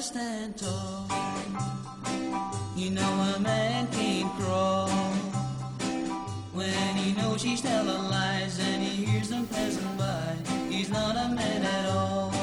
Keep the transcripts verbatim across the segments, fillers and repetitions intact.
stand tall. You know a man can't crawl when he knows she's telling lies and he hears them passing by. He's not a man at all.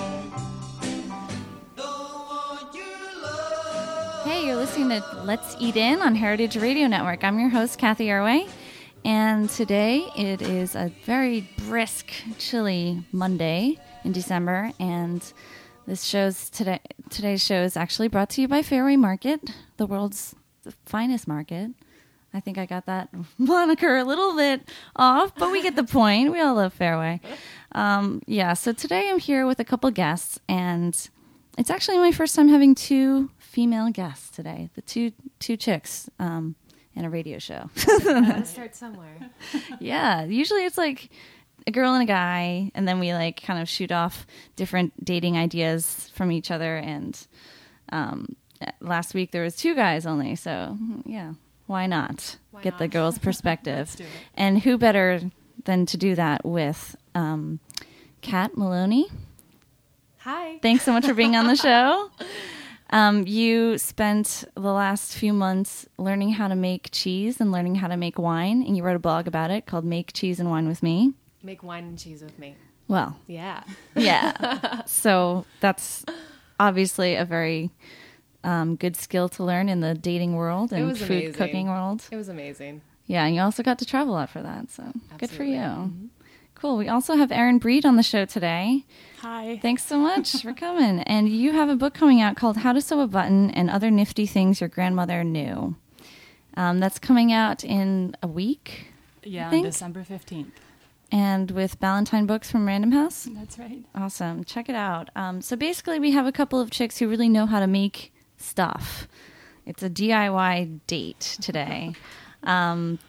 Don't want your love. Hey, you're listening to Let's Eat In on Heritage Radio Network. I'm your host, Kathy Arway, and today it is a very brisk, chilly Monday in December, and this show's today. Today's show is actually brought to you by Fairway Market, the world's finest market. I think I got that moniker a little bit off, but we get the point. We all love Fairway. Um, yeah, so today I'm here with a couple guests, and it's actually my first time having two female guests today. The two two chicks um, in a radio show. Gotta start somewhere. Yeah, usually it's like a girl and a guy, and then we like kind of shoot off different dating ideas from each other. And um, last week there was two guys only, so yeah, why not Why get not? the girls' perspective? Let's do it. And who better than to do that with um, Kat Maloney? Hi. Thanks so much for being on the show. Um, you spent the last few months learning how to make cheese and learning how to make wine, and you wrote a blog about it called Make Cheese and Wine with Me. Make wine and cheese with me. Well, Yeah. yeah. So that's obviously a very um, good skill to learn in the dating world It and was food amazing. cooking world. It was amazing. Yeah, and you also got to travel out for that, so good for Absolutely. you. Mhm. Cool. We also have Erin Breed on the show today. Hi. Thanks so much for coming. And you have a book coming out called How to Sew a Button and Other Nifty Things Your Grandmother Knew. Um, that's coming out in a week, Yeah, on think- December fifteenth. and with Ballantine Books from Random House. That's right. Awesome. Check it out. Um, so basically, we have a couple of chicks who really know how to make stuff. It's a D I Y date today. Um,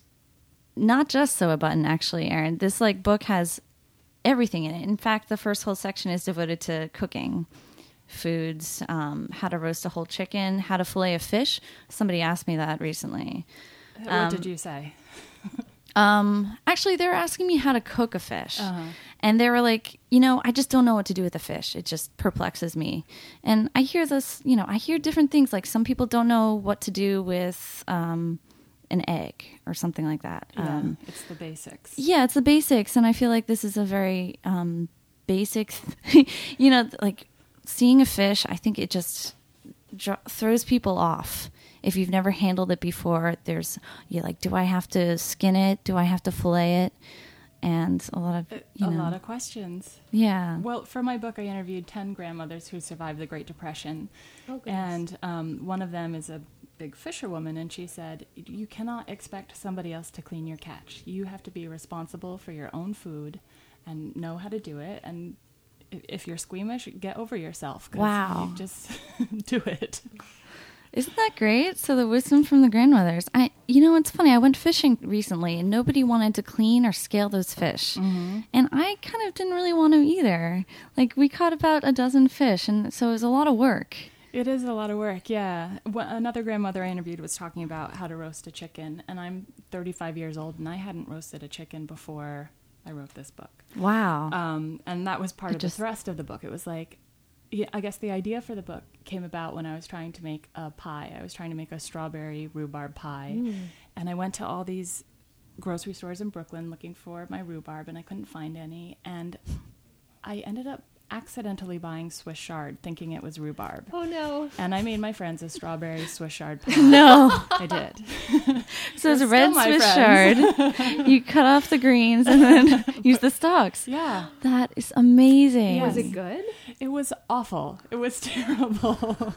not just sew a button, actually, Erin. This like book has everything in it. In fact, the first whole section is devoted to cooking foods, um, how to roast a whole chicken, how to fillet a fish. Somebody asked me that recently. What Um, did you say? Um, actually, they were asking me how to cook a fish. Uh-huh. And they were like, you know, I just don't know what to do with the fish. It just perplexes me. And I hear this, you know, I hear different things. Like some people don't know what to do with um, an egg or something like that. Yeah, Um, it's the basics. yeah, it's the basics. And I feel like this is a very um, basic, you know, like seeing a fish, I think it just dr- throws people off. If you've never handled it before, there's, you're like, do I have to skin it? Do I have to fillet it? And a lot of, A, you a know, lot of questions. yeah. Well, for my book, I interviewed ten grandmothers who survived the Great Depression. Oh, goodness. And um, one of them is a big fisherwoman, and she said, you cannot expect somebody else to clean your catch. You have to be responsible for your own food and know how to do it. And if, if you're squeamish, get over yourself. 'Cause Wow. you just do it. Isn't that great? So the wisdom from the grandmothers. I, you know, it's funny. I went fishing recently, and nobody wanted to clean or scale those fish, Mm-hmm. and I kind of didn't really want to either. Like we caught about a dozen fish, and so it was a lot of work. It is a lot of work, yeah. Wh- Another grandmother I interviewed was talking about how to roast a chicken, and I'm thirty-five years old, and I hadn't roasted a chicken before I wrote this book. Wow. Um, and that was part It of just- the thrust of the book. It was like, yeah, I guess the idea for the book came about when I was trying to make a pie. I was trying to make a strawberry rhubarb pie, Mm. and I went to all these grocery stores in Brooklyn looking for my rhubarb, and I couldn't find any, and I ended up accidentally buying Swiss chard, thinking it was rhubarb. Oh, no. And I made my friends a strawberry Swiss chard pie. No. I did. So it's a They're red still my Swiss friends. chard. You cut off the greens and then use the stalks. Yeah. That is amazing. Yes. Was it good? It was awful. It was terrible.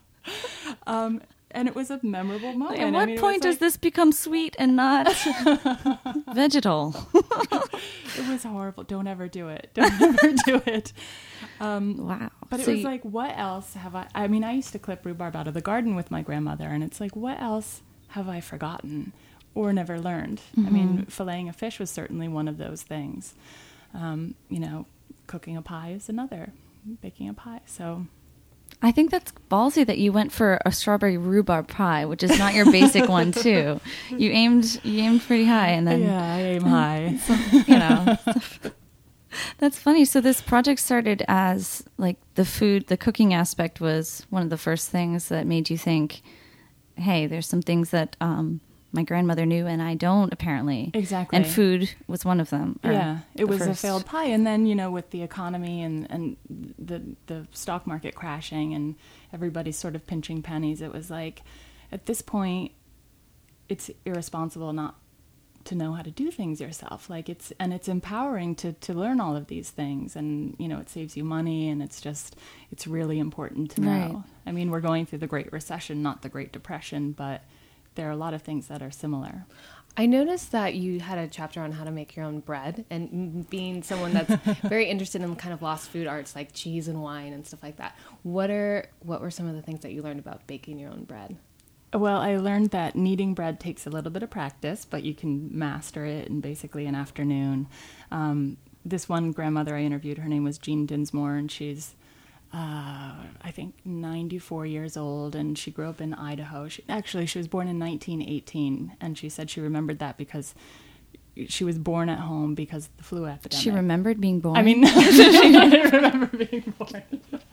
um, and it was a memorable moment. At I what mean, it point was does this become sweet and not vegetal? like- It was horrible. Don't ever do it. Don't ever do it. Um, Wow. but it So was you- like, what else have I... I mean, I used to clip rhubarb out of the garden with my grandmother, and it's like, what else have I forgotten or never learned? I mean, filleting a fish was certainly one of those things. Um, you know, cooking a pie is another. Baking a pie. So... I think that's ballsy that you went for a strawberry rhubarb pie, which is not your basic one too. You aimed you aimed pretty high, and then yeah, I aim high. you know That's funny. So this project started as like the food, the cooking aspect was one of the first things that made you think, hey, there's some things that um, my grandmother knew and I don't apparently. Exactly. And food was one of them. or Yeah, it the was a first. failed pie. And then, you know, with the economy and, and the, the stock market crashing and everybody sort of pinching pennies, it was like, at this point, it's irresponsible not to know how to do things yourself. Like it's, and it's empowering to, to learn all of these things, and, you know, it saves you money, and it's just, it's really important to know. Right. I mean, we're going through the Great Recession, not the Great Depression, but there are a lot of things that are similar. I noticed that you had a chapter on how to make your own bread, and m- being someone that's very interested in kind of lost food arts like cheese and wine and stuff like that. What are what were some of the things that you learned about baking your own bread? Well, I learned that kneading bread takes a little bit of practice, but you can master it in basically an afternoon. Um, this one grandmother I interviewed, her name was Jean Dinsmore, and she's, uh, I think, ninety-four years old, and she grew up in Idaho. She, actually, she was born in nineteen eighteen, and she said she remembered that because she was born at home because of the flu epidemic. She remembered being born? I mean, she didn't remember being born.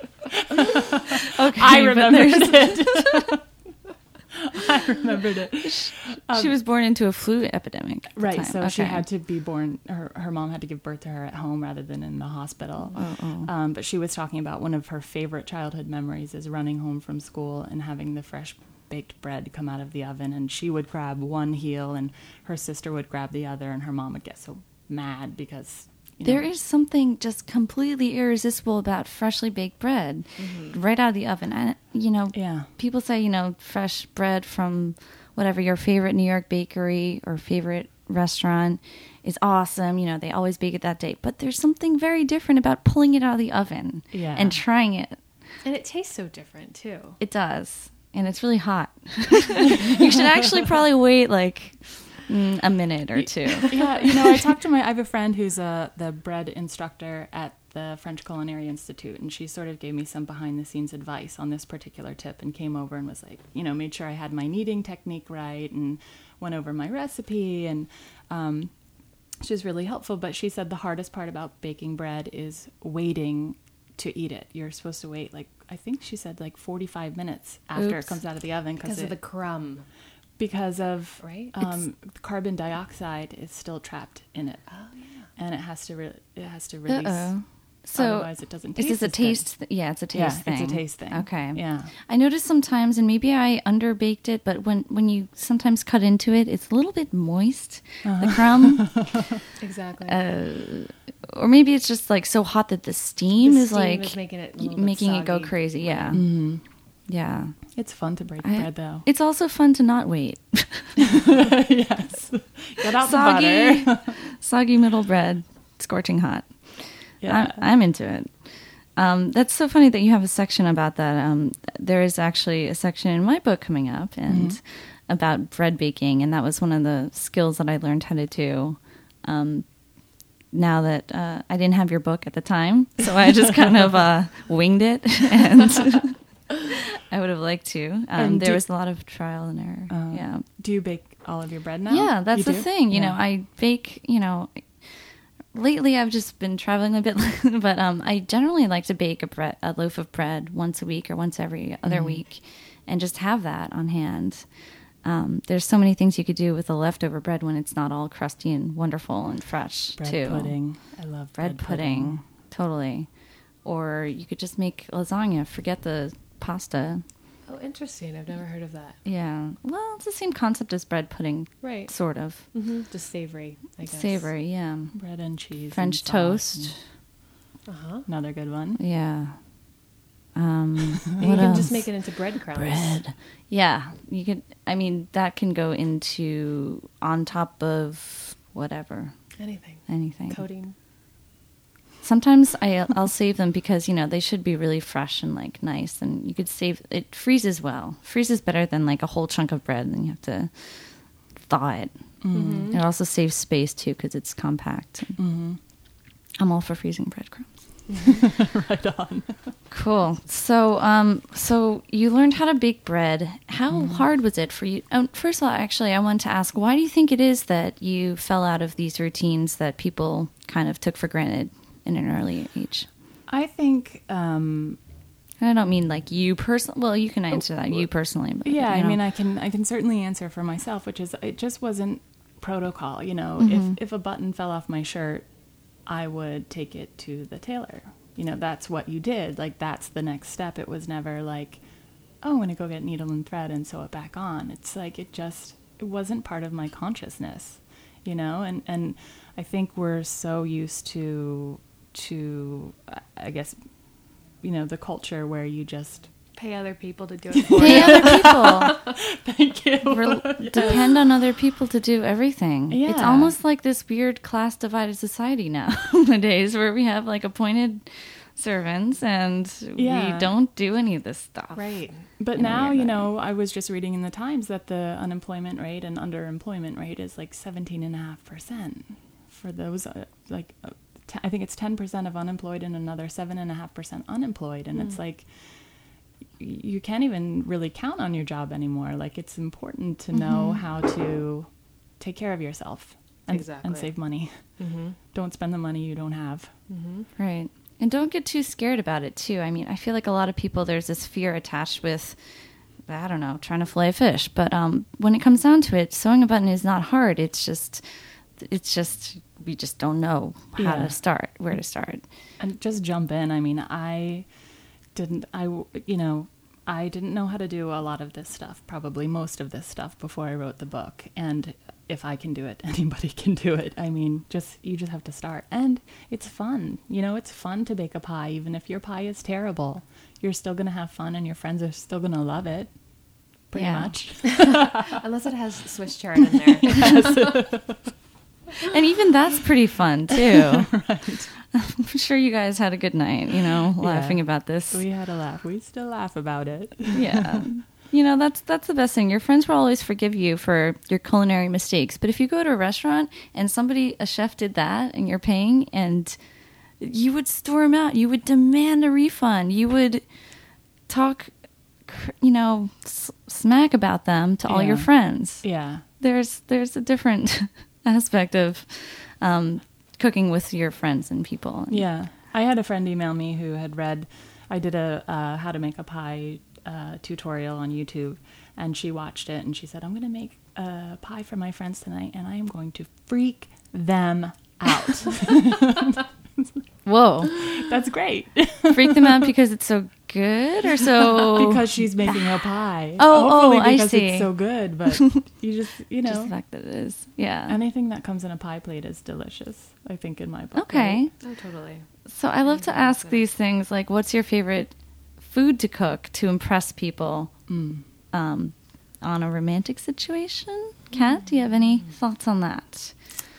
okay, I but remembered there's- it. I remembered it. she was born into a flu epidemic. at the Right, time. so she Okay. had to be born, her, her mom had to give birth to her at home rather than in the hospital. Oh, oh. Um, but she was talking about one of her favorite childhood memories is running home from school and having the fresh baked bread come out of the oven, and she would grab one heel and her sister would grab the other, and her mom would get so mad because, you know, There is something just completely irresistible about freshly baked bread right out of the oven. And, you know, Yeah. people say, you know, fresh bread from whatever your favorite New York bakery or favorite restaurant is awesome. You know, they always bake it that day. But there's something very different about pulling it out of the oven Yeah. and trying it. And it tastes so different too. It does. And it's really hot. You should actually probably wait like mm, a minute or two. Yeah, you know, I talked to my, I have a friend who's a, the bread instructor at the French Culinary Institute, and she sort of gave me some behind the scenes advice on this particular tip and came over and was like, you know, made sure I had my kneading technique right and went over my recipe, and um, she was really helpful. But she said the hardest part about baking bread is waiting to eat it. You're supposed to wait, like, I think she said like forty-five minutes after Oops. it comes out of the oven Because it, of the crumb. because of Right? um, carbon dioxide is still trapped in it, Oh, yeah. and it has to re- it has to release. Uh-oh. So Otherwise, it doesn't is taste this a as good. taste? Th- yeah, it's a taste Yeah, thing. it's a taste thing. Okay. Yeah. I noticed sometimes, and maybe I underbaked it, but when, when you sometimes cut into it, it's a little bit moist, Uh-huh. the crumb. Exactly. uh, or maybe it's just like so hot that the steam The is steam like is making it a y- little bit making it go soggy. crazy. Yeah. Mm-hmm. Yeah. It's fun to break I- bread, though. It's also fun to not wait. Yes. Get out Soggy, the butter. soggy middle bread, scorching hot. Yeah. I'm, I'm into it. Um, that's so funny that you have a section about that. Um, there is actually a section in my book coming up and Mm-hmm. about bread baking, and that was one of the skills that I learned how to do. Um, now that uh, I didn't have your book at the time, so I just kind of uh, winged it, and I would have liked to. Um, And there do- was a lot of trial and error. Uh, yeah, Do you bake all of your bread now? yeah, that's You the do? thing. You know, Yeah. I bake. You know, lately I've just been traveling a bit, but um, I generally like to bake a bread, a loaf of bread once a week or once every other Mm-hmm. week, and just have that on hand. Um, there's so many things you could do with the leftover bread when it's not all crusty and wonderful and fresh bread too. pudding. I love Bread, bread, pudding, totally. Or you could just make lasagna. Forget the pasta. Oh, interesting. I've never heard of that. Yeah. Well, it's the same concept as bread pudding, Right. sort of. Mm-hmm. Just savory, I guess. Savory, yeah. Bread and cheese. French and sauce toast. Uh huh. and Another good one. Yeah. Um, And you what can else? just make it into breadcrumbs. bread. Yeah, you could. I mean, that can go into on top of whatever, Anything. anything. Coating. Sometimes I, I'll save them because you know they should be really fresh and like nice, and you could save. It freezes well. Freezes better than like a whole chunk of bread, and you have to thaw it. Mm-hmm. It also saves space too because it's compact. Mm-hmm. I'm all for freezing breadcrumbs. Right on. Cool. So, um, so you learned how to bake bread. How Mm-hmm. hard was it for you? Um, first of all, actually, I wanted to ask, why do you think it is that you fell out of these routines that people kind of took for granted in an early age? I think, um, I don't mean like you personally. Well, you can answer that, you personally. But, yeah, you I know. mean, I can I can certainly answer for myself, which is it just wasn't protocol. You know, Mm-hmm. if if a button fell off my shirt, I would take it to the tailor. You know, that's what you did. Like, that's the next step. It was never like, oh, I'm going to go get needle and thread and sew it back on. It's like, it just, it wasn't part of my consciousness, you know? And, and I think we're so used to, to, I guess, you know, the culture where you just pay other people to do it for Pay you. other people. Thank you. Rel- Yes. Depend on other people to do everything. It's Yeah. almost like this weird class divided society now nowadays, where we have like appointed servants and Yeah. we don't do any of this stuff. Right. But In a now, weird you way. know, I was just reading in the Times that the unemployment rate and underemployment rate is like seventeen point five percent for those, uh, like, uh, t- I think it's ten percent of unemployed and another seven point five percent unemployed. And it's like, y- you can't even really count on your job anymore. Like, it's important to know how to take care of yourself and, Exactly. and save money. Don't spend the money you don't have. Right. And don't get too scared about it, too. I mean, I feel like a lot of people, there's this fear attached with, I don't know, trying to fillet a fish. But um, when it comes down to it, sewing a button is not hard. It's just, it's just, we just don't know how Yeah. to start, where to start. And just jump in. I mean, I didn't, I, w- you know, I didn't know how to do a lot of this stuff, probably most of this stuff before I wrote the book. And if I can do it, anybody can do it. I mean, just, you just have to start. And it's fun. You know, it's fun to bake a pie. Even if your pie is terrible, you're still going to have fun and your friends are still going to love it. Pretty Yeah. much. Unless it has Swiss chard in there. And even that's pretty fun, too. Right. I'm sure you guys had a good night, you know, Yeah. laughing about this. We had a laugh. We still laugh about it. Yeah. You know, that's that's the best thing. Your friends will always forgive you for your culinary mistakes. But if you go to a restaurant and somebody, a chef did that and you're paying, and you would storm out, you would demand a refund, you would talk, cr- you know, s- smack about them to all Yeah. your friends. Yeah. There's there's a different aspect of um, cooking with your friends and people. Yeah. I had a friend email me who had read, I did a uh, how to make a pie uh, tutorial on YouTube, and she watched it and she said, I'm going to make a pie for my friends tonight and I am going to freak them out. Whoa. That's great. Freak them out because it's so good or so... Because she's making a pie. Oh, Hopefully oh, I because see. it's so good, but you just, you know, Just the fact that it is. Yeah. anything that comes in a pie plate is delicious, I think, in my book. Okay. Oh, totally. So I love to ask these things like, what's your favorite food to cook to impress people Mm. um, on a romantic situation? Kat, do you have any thoughts on that?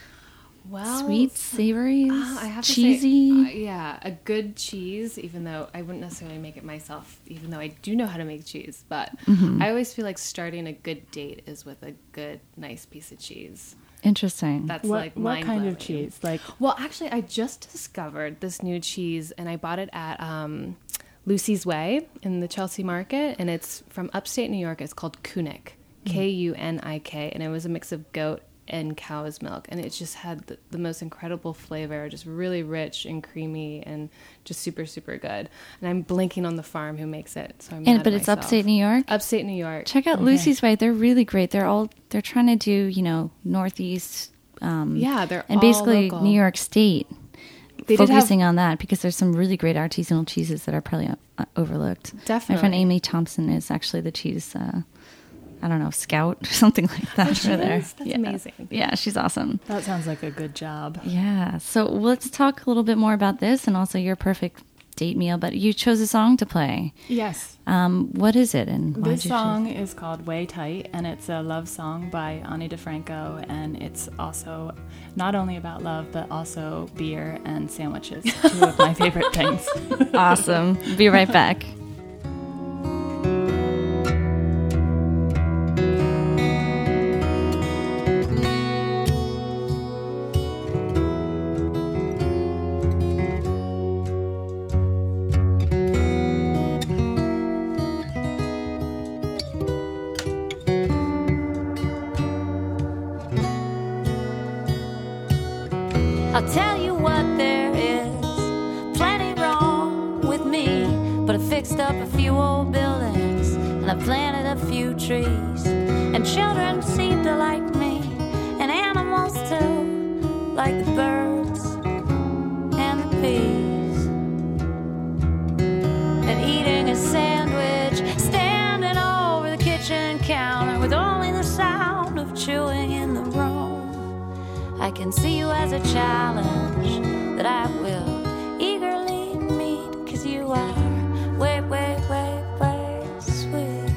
Well, Sweet, savory, Uh, I have cheesy? to say, uh, yeah, a good cheese, even though I wouldn't necessarily make it myself, even though I do know how to make cheese. But Mm-hmm. I always feel like starting a good date is with a good, nice piece of cheese. Interesting. That's What, like what kind of mind-blowing. cheese? Like, Well, actually, I just discovered this new cheese, and I bought it at um, Lucy's Way in the Chelsea Market, and it's from upstate New York. It's called Kunik, K U N I K, and it was a mix of goat and cow's milk, and it just had the, the most incredible flavor, just really rich and creamy, and just super, super good. And I'm blanking on the farm who makes it, so I'm and mad but at it's myself. upstate New York. Upstate New York. Check out Okay. Lucy's Way. They're really great. They're all they're trying to do, you know, Northeast. Um, Yeah, they're and all basically local. New York State. They did have- focusing on that because there's some really great artisanal cheeses that are probably uh, overlooked. My friend Definitely. Amy Thompson is actually the cheese. Uh, I don't know, scout or something like that. Oh, she over there. is? That's Yeah. amazing. Yeah, she's awesome. that sounds like a good job. Yeah. So let's talk a little bit more about this and also your perfect date meal. But you chose a song to play. Yes. Um, what is it and why This did you song choose? is called Way Tight, and it's a love song by Ani DeFranco, and it's also not only about love, but also beer and sandwiches, two of my favorite things. Awesome. Be right back. I'll tell you what there is but I fixed up a few old buildings and I planted a few trees. And children seem to like me, and animals too, like the birds and the bees. And eating a sandwich, standing over the kitchen counter with only the sound of chewing in the room. I can see you as a challenge that I will eagerly meet, 'cause you are way, way, way, way sweet.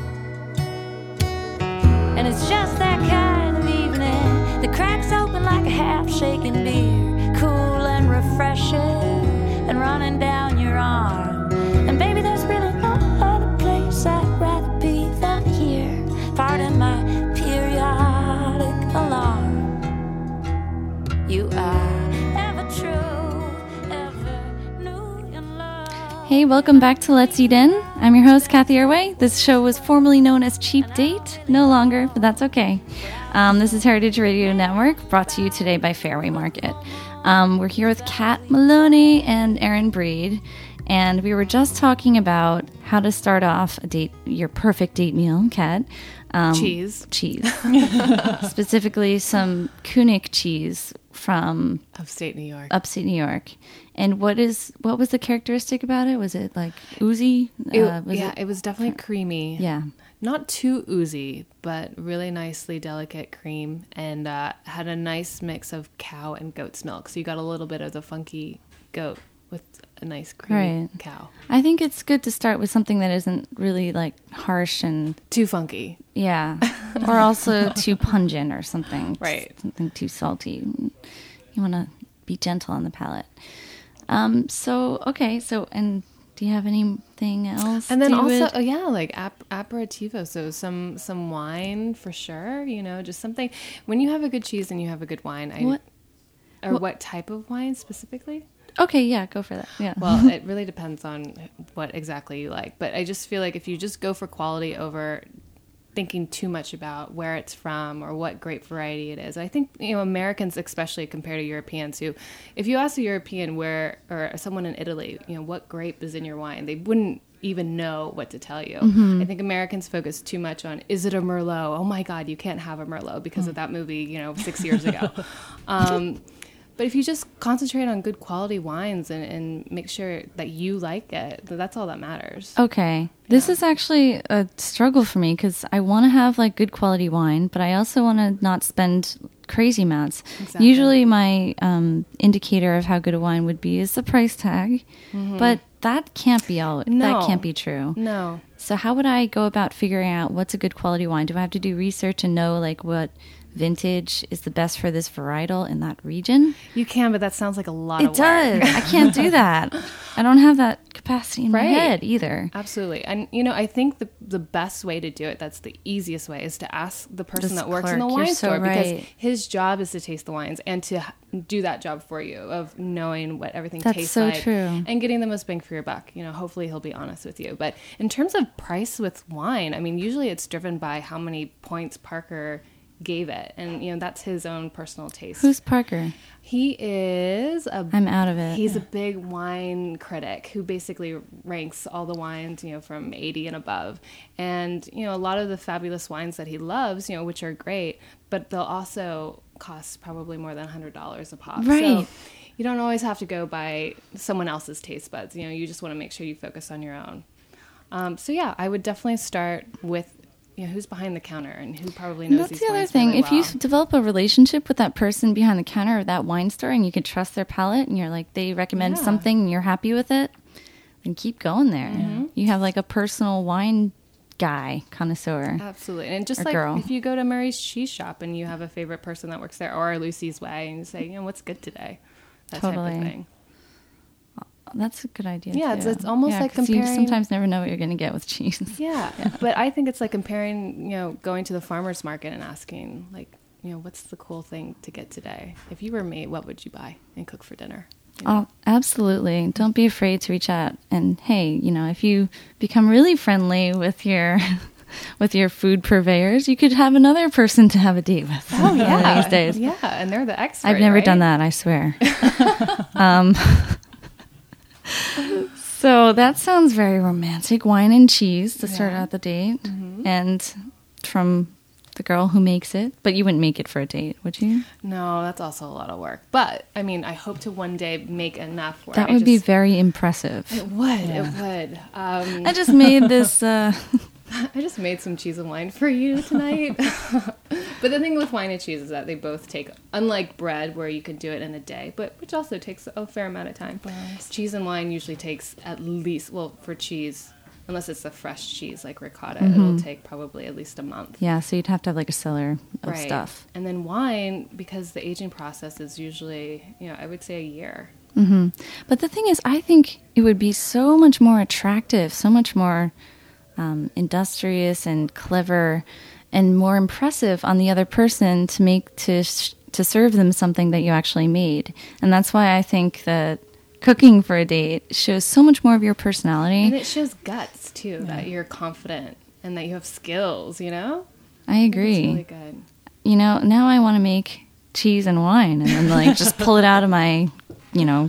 And it's just that kind of evening that cracks open like a half-shaken beer, cool and refreshing and running down your arm. And baby, there's really no other place I'd rather be than here. Pardon my periodic alarm. You are ever true, ever new in love. Hey, welcome back to Let's Eat In. I'm your host, Kathy Irway. This show was formerly known as Cheap Date. No longer, but that's okay. Um, this is Heritage Radio Network, brought to you today by Fairway Market. Um, we're here with Kat Maloney and Erin Breed, and we were just talking about how to start off a date, your perfect date meal, Kat. Um, Cheese. Cheese. Specifically, some Kunik cheese from Upstate New York. upstate New York. And what is what was the characteristic about it? Was it like oozy? It- Uh, was yeah, it- it was definitely creamy. yeah. Not too oozy, but really nicely delicate cream, and uh, had a nice mix of cow and goat's milk. So you got a little bit of the funky goat with a nice creamy Right. cow. I think it's good to start with something that isn't really like harsh and Too funky. yeah, or also too pungent or something. Right. Something too salty. You want to be gentle on the palate. Um. So okay. So and do you have anything else? And then you also, would- oh yeah, like ap- aperitivo. So some some wine for sure. You know, just something. When you have a good cheese and you have a good wine, I, What- or what- what type of wine specifically? okay. Yeah. Go for that. Yeah. Well, it really depends on what exactly you like. But I just feel like if you just go for quality over thinking too much about where it's from or what grape variety it is, I think, you know, Americans especially compared to Europeans who, if you ask a European where, or someone in Italy, you know, what grape is in your wine, they wouldn't even know what to tell you. I think Americans focus too much on, is it a Merlot? Oh my God, you can't have a Merlot because of that movie, you know, six years ago. Um, But if you just concentrate on good quality wines and, and make sure that you like it, that's all that matters. Okay. This is actually a struggle for me because I want to have like good quality wine, but I also want to not spend crazy amounts. Exactly. Usually my um, indicator of how good a wine would be is the price tag, but that can't be all. No. That can't be true. No. So how would I go about figuring out what's a good quality wine? Do I have to do research and know like what vintage is the best for this varietal in that region? You can, but that sounds like a lot It of does. work. I can't do that. I don't have that capacity in my Right. head either. Absolutely. And, you know, I think the the best way to do it, that's the easiest way, is to ask the person This that works in the clerk, you're wine so store because right. his job is to taste the wines and to h- do that job for you of knowing what everything That's tastes so like true. and getting the most bang for your buck. You know, hopefully he'll be honest with you. But in terms of price with wine, I mean, usually it's driven by how many points Parker gave it. And, you know, that's his own personal taste. Who's Parker? He is a I'm out of it. He's a big wine critic who basically ranks all the wines, you know, from eighty and above. And, you know, a lot of the fabulous wines that he loves, you know, which are great, but they'll also cost probably more than one hundred dollars a pop. Right. So you don't always have to go by someone else's taste buds. You know, you just want to make sure you focus on your own. Um, so, yeah, I would definitely start with, you know, who's behind the counter and who probably knows That's these the other wines thing. really If you well. develop a relationship with that person behind the counter of that wine store and you can trust their palate and you're like, they recommend Yeah. something and you're happy with it, then keep going there. Mm-hmm. You have like a personal wine guy, connoisseur. Absolutely. And just Or like girl. if you go to Murray's Cheese Shop and you have a favorite person that works there, or Lucy's Way, and you say, you know, what's good today? That type Totally. of thing. That's a good idea. Yeah, it's- too. it's almost like 'cause you comparing- sometimes never know what you're going to get with cheese. Yeah. But I think it's like comparing, you know, going to the farmer's market and asking, like, you know, what's the cool thing to get today? If you were me, what would you buy and cook for dinner? You know? Oh, absolutely. Don't be afraid to reach out. And hey, you know, if you become really friendly with your with your food purveyors, you could have another person to have a date with. Oh, yeah. these days. Yeah. And they're the expert. I've never right? done that, I swear. um, So that sounds very romantic. Wine and cheese to start Yeah. out the date. And from the girl who makes it. But you wouldn't make it for a date, would you? No, that's also a lot of work. But I mean, I hope to one day make enough where That I would be just- very impressive. It would. It would. Um, I just made this... Uh, I just made some cheese and wine for you tonight. But the thing with wine and cheese is that they both take, unlike bread where you can do it in a day, but which also takes a fair amount of time. Cheese and wine usually takes at least, well, for cheese, unless it's a fresh cheese like ricotta, it'll take probably at least a month. yeah, so you'd have to have like a cellar of Right. stuff. And then wine, because the aging process is usually, you know, I would say a year. hmm But the thing is, I think it would be so much more attractive, so much more um, industrious and clever, and more impressive on the other person to make to sh- to serve them something that you actually made. And that's why I think that cooking for a date shows so much more of your personality. And it shows guts, too, that you're confident and that you have skills, you know? I agree. It's really good. You know, now I want to make cheese and wine and then like just pull it out of my, you know,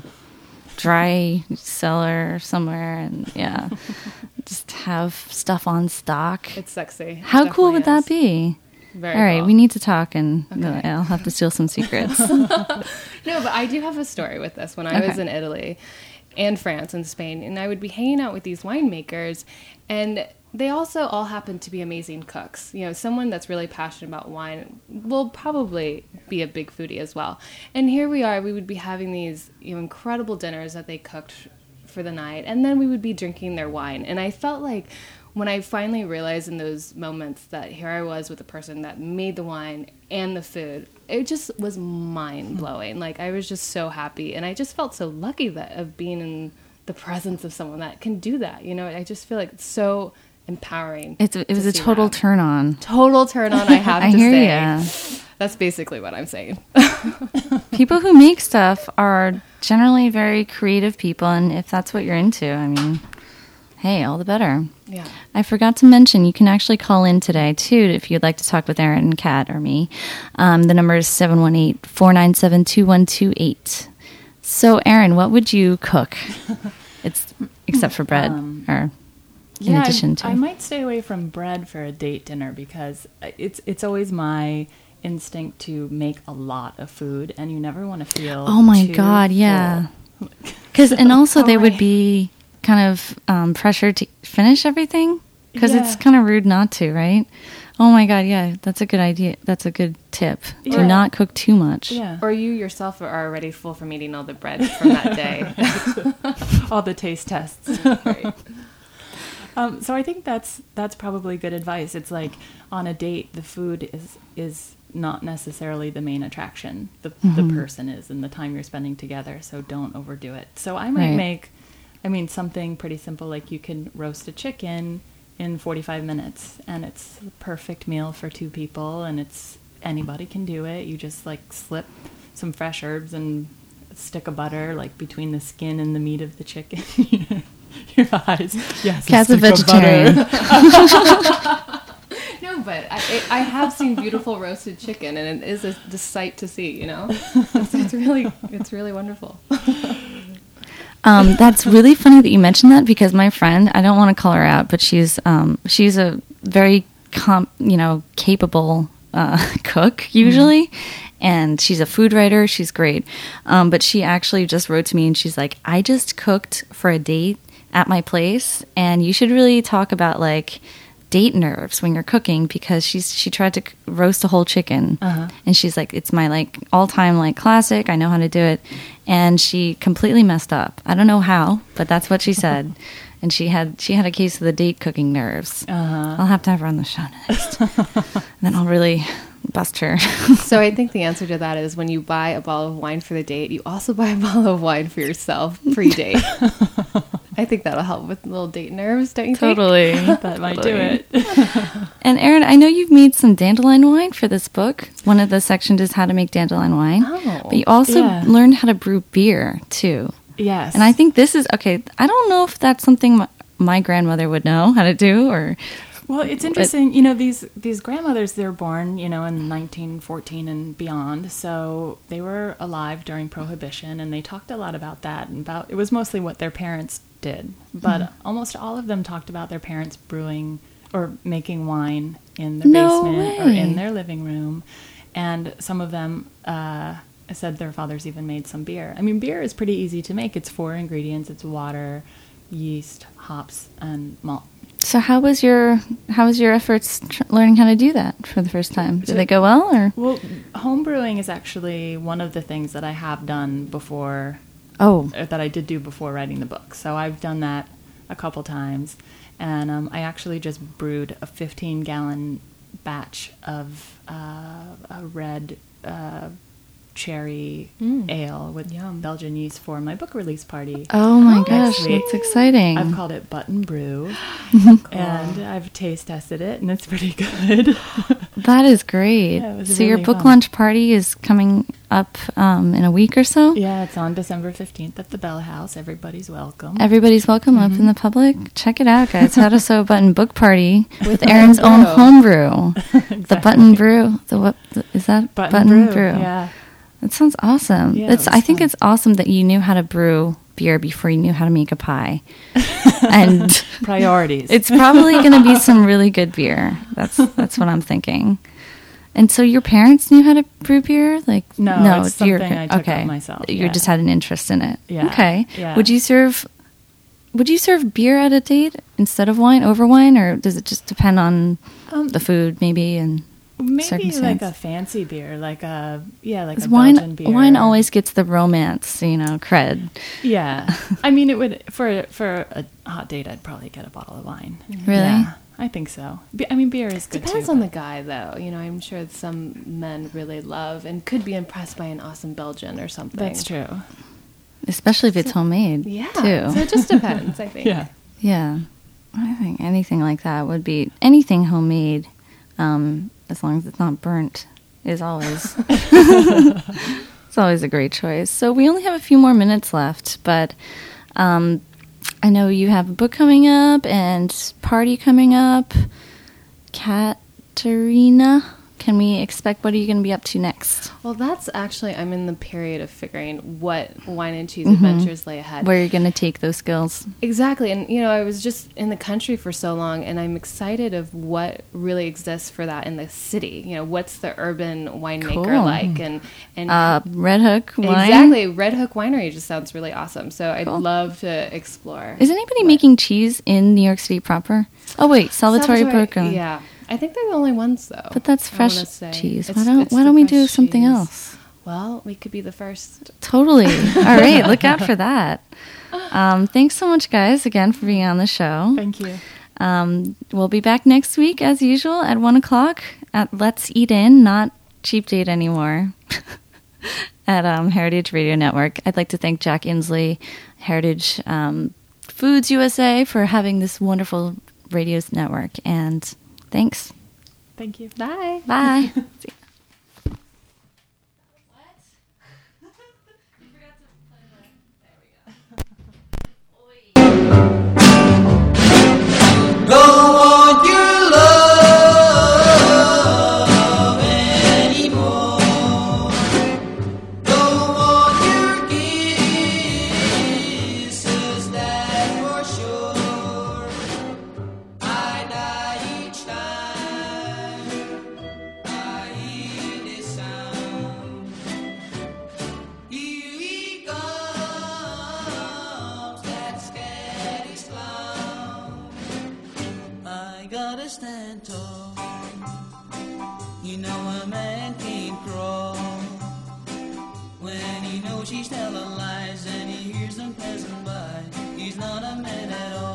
dry cellar somewhere and yeah, just have stuff on stock. It's sexy. It How cool would that definitely is. be? Very All right, cool. we need to talk and Okay. I'll have to steal some secrets. No, but I do have a story with this. When I was Okay. in Italy and France and Spain, and I would be hanging out with these winemakers, and they also all happen to be amazing cooks. You know, someone that's really passionate about wine will probably be a big foodie as well. And here we are, we would be having these, you know, incredible dinners that they cooked for the night, and then we would be drinking their wine. And I felt like when I finally realized in those moments that here I was with a person that made the wine and the food, it just was mind blowing. Like I was just so happy, and I just felt so lucky that of being in the presence of someone that can do that. You know, I just feel like it's so empowering. It's it to was a see total that. turn on. total turn on. I have I to hear say, ya. that's basically what I'm saying. People who make stuff are generally very creative people, and if that's what you're into, I mean, hey, all the better. Yeah. I forgot to mention, you can actually call in today, too, if you'd like to talk with Erin and Kat or me. Um, the number is seven one eight, four nine seven, two one two eight. So, Erin, what would you cook? It's except for bread, Um, or in yeah, addition I, to. I might stay away from bread for a date dinner because it's it's always my instinct to make a lot of food, and you never want to feel. Oh, my too God, yeah. full. Because and also they would Alright. be kind of um, pressured to finish everything because it's Yeah. kind of rude not to, right? Oh my God, yeah, that's a good idea. That's a good tip. Do Yeah. not cook too much. Yeah, Or you yourself are already full from eating all the bread from that day. all the taste tests. Right. Um, so I think that's that's probably good advice. It's like on a date, the food is is not necessarily the main attraction. The the person is, and the time you're spending together. So don't overdo it. So I might Right. make, I mean, something pretty simple like you can roast a chicken in forty-five minutes, and it's the perfect meal for two people, and it's anybody can do it. You just like slip some fresh herbs and a stick of butter like between the skin and the meat of the chicken. Your eyes. Yes. Kat's a stick of vegetarian. butter. No, but I, it, I have seen beautiful roasted chicken, and it is a, the sight to see. You know, it's, it's really, it's really wonderful. Um, that's really funny that you mentioned that because my friend, I don't want to call her out, but she's um, she's a very com- you know capable uh, cook usually, and she's a food writer. She's great, um, but she actually just wrote to me and she's like, "I just cooked for a date at my place, and you should really talk about like." date nerves when you're cooking because she's she tried to c- roast a whole chicken Uh-huh. and she's like it's my like all-time like classic, I know how to do it, and she completely messed up. I don't know how, but that's what she said. And she had she had a case of the date cooking nerves. Uh-huh. I'll have to have her on the show next. And then I'll really bust her. So I think the answer to that is when you buy a bottle of wine for the date, you also buy a bottle of wine for yourself pre-date. I think that'll help with little date nerves, don't you think? Totally. That might do it. And Erin, I know you've made some dandelion wine for this book. One of the sections is how to make dandelion wine. Oh. But you also Yeah. learned how to brew beer, too. Yes. And I think this is, okay, I don't know if that's something my, my grandmother would know how to do, or Well, it's interesting, you know, these these grandmothers, they're born, you know, in nineteen fourteen and beyond, so they were alive during Prohibition, and they talked a lot about that, and about, it was mostly what their parents did, but mm-hmm. almost all of them talked about their parents brewing or making wine in the No basement way. or in their living room, and some of them uh, said their fathers even made some beer. I mean, beer is pretty easy to make. It's four ingredients. It's water, yeast, hops, and malt. So how was your how was your efforts tr- learning how to do that for the first time? Did they go well, or? Well, home brewing is actually one of the things that I have done before, Oh, or that I did do before writing the book. So I've done that a couple times, and um, I actually just brewed a fifteen gallon batch of uh, a red uh, cherry Mm. ale with Yum. Belgian yeast for my book release party. oh my Oh. gosh, Next week. that's exciting. I've called it Button Brew, and I've taste tested it, and it's pretty good. That is great. Yeah, it was so your really book fun. launch party is coming up um, in a week or so? Yeah, it's on December fifteenth at the Bell House. Everybody's welcome. Everybody's welcome up Mm-hmm. in the public. Check it out, guys. How to Sew a Button Book Party with Erin's own Brew. homebrew. The Button Brew. The what the- is that? Button, brew. Yeah. That sounds awesome. Yeah, it It's, was I think fun. it's awesome that you knew how to brew beer before you knew how to make a pie. And Priorities. it's probably going to be some really good beer. That's that's what I'm thinking. And so your parents knew how to brew beer? Like No, it's your something I took okay. up myself, You yeah. just had an interest in it. Yeah, Okay. yeah. Would you serve Would you serve beer at a date instead of wine, over wine, or does it just depend on Um, the food maybe and Maybe circumstance? like a fancy beer, like a yeah, like a 'Cause wine Belgian beer. wine always gets the romance, you know, cred. Yeah, I mean, it would for for a hot date. I'd probably get a bottle of wine. Really? Yeah, I think so. Be- I mean, beer is good Depends too. on the but- guy, though. You know, I'm sure some men really love and could be impressed by an awesome Belgian or something. That's true. Especially if it's homemade. Yeah. Too. So it just depends, I think. Yeah. Yeah, I think anything like that would be anything homemade, um, as long as it's not burnt, is always it's always a great choice. So we only have a few more minutes left, but um, I know you have a book coming up and party coming up. Katerina, can we expect, what are you going to be up to next? Well, that's actually, I'm in the period of figuring what wine and cheese adventures lay ahead. Where you're going to take those skills? Exactly. And, you know, I was just in the country for so long, and I'm excited of what really exists for that in the city. You know, what's the urban winemaker Cool. like? And, and Uh, Red Hook wine? exactly. Red Hook Winery just sounds really awesome. So I'd Cool. love to explore. Is anybody what- making cheese in New York City proper? Oh, wait, Salvatore Salvatore- Borgo. Yeah. I think they're the only ones, though. But that's I wanna fresh say. cheese. It's- Why don't it's Why the don't we do fresh something cheese. else? Well, we could be the first. Totally. All right, look out for that. Um, thanks so much, guys, again for being on the show. Thank you. Um, we'll be back next week as usual at one o'clock at Let's Eat In, not Cheap Date anymore. At um, Heritage Radio Network. I'd like to thank Jack Inslee, Heritage um, Foods U S A, for having this wonderful radio network. And thanks. Thank you. Bye. Bye. Don't want your love anymore. Don't want your kisses, that's for sure. I die each time I hear this sound. Here he comes, that scary clown. I gotta stand tall. You know a man can't crawl when he knows she's telling lies and he hears them passing by. He's not a man at all.